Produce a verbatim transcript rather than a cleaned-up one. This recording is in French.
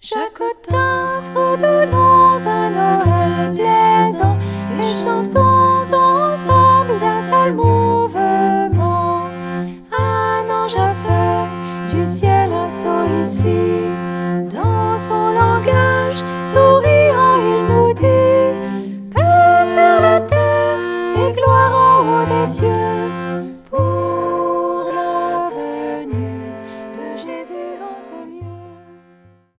Chaque t'offre de dans un Noël plaisant, et chantons ensemble d'un seul mouvement. Un ange a fait du ciel un saut ici, dans son langage souriant il nous dit: paix sur la terre et gloire en haut des cieux.